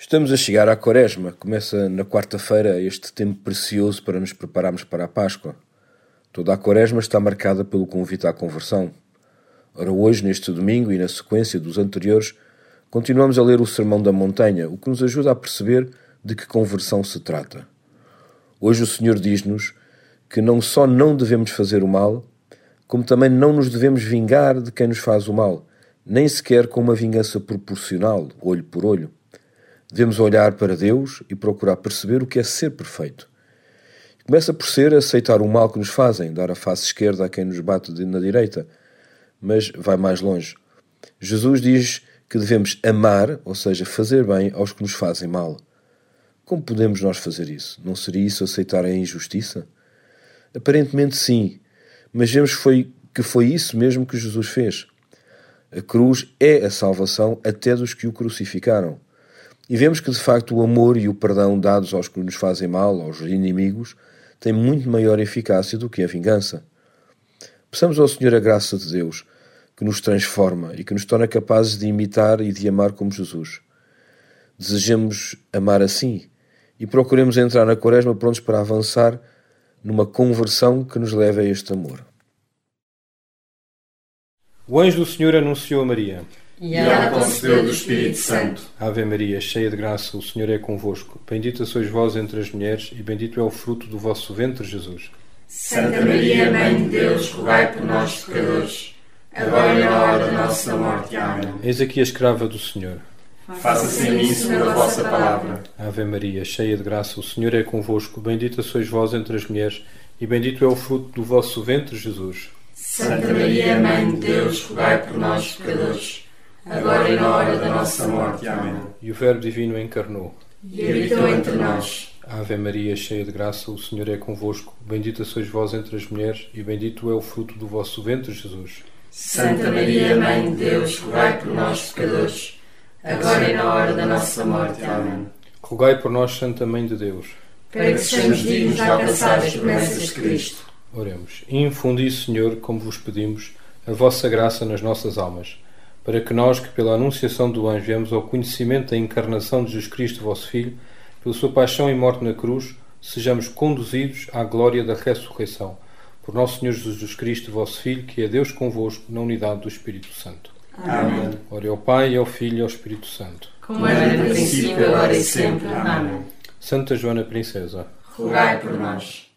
Estamos a chegar à Quaresma. Começa na quarta-feira este tempo precioso para nos prepararmos para a Páscoa. Toda a Quaresma está marcada pelo convite à conversão. Ora, hoje, neste domingo e na sequência dos anteriores, continuamos a ler o Sermão da Montanha, o que nos ajuda a perceber de que conversão se trata. Hoje o Senhor diz-nos que não só não devemos fazer o mal, como também não nos devemos vingar de quem nos faz o mal, nem sequer com uma vingança proporcional, olho por olho. Devemos olhar para Deus e procurar perceber o que é ser perfeito. Começa por ser aceitar o mal que nos fazem, dar a face esquerda a quem nos bate na direita, mas vai mais longe. Jesus diz que devemos amar, ou seja, fazer bem aos que nos fazem mal. Como podemos nós fazer isso? Não seria isso aceitar a injustiça? Aparentemente sim, mas vemos que foi isso mesmo que Jesus fez. A cruz é a salvação até dos que o crucificaram. E vemos que, de facto, o amor e o perdão dados aos que nos fazem mal, aos inimigos, têm muito maior eficácia do que a vingança. Peçamos ao Senhor a graça de Deus, que nos transforma e que nos torna capazes de imitar e de amar como Jesus. Desejemos amar assim e procuremos entrar na Quaresma prontos para avançar numa conversão que nos leve a este amor. O anjo do Senhor anunciou a Maria. E ela concebeu do Espírito Santo. Ave Maria, cheia de graça, o Senhor é convosco. Bendita sois vós entre as mulheres, e bendito é o fruto do vosso ventre, Jesus. Santa Maria, Mãe de Deus, rogai por nós, pecadores, agora e na hora da nossa morte. Amém. Eis aqui a escrava do Senhor. Faça-se em mim segundo a vossa palavra. Ave Maria, cheia de graça, o Senhor é convosco. Bendita sois vós entre as mulheres, e bendito é o fruto do vosso ventre, Jesus. Santa Maria, Mãe de Deus, rogai por nós, pecadores, agora e na hora da nossa morte. Amém. E o Verbo Divino encarnou. E habitou entre nós. Ave Maria, cheia de graça, o Senhor é convosco. Bendita sois vós entre as mulheres, e bendito é o fruto do vosso ventre, Jesus. Santa Maria, Mãe de Deus, rogai por nós, pecadores, agora e na hora da nossa morte. Amém. Rogai por nós, Santa Mãe de Deus, para que sejamos dignos de alcançar as promessas de Cristo. Oremos. Infundi, Senhor, como vos pedimos, a vossa graça nas nossas almas, para que nós, que pela anunciação do anjo viemos ao conhecimento da encarnação de Jesus Cristo, vosso Filho, pela sua paixão e morte na cruz, sejamos conduzidos à glória da ressurreição. Por nosso Senhor Jesus Cristo, vosso Filho, que é Deus convosco, na unidade do Espírito Santo. Amém. Ora ao Pai, ao Filho e ao Espírito Santo. Como era no princípio, agora e sempre. Amém. Santa Joana Princesa, rogai por nós.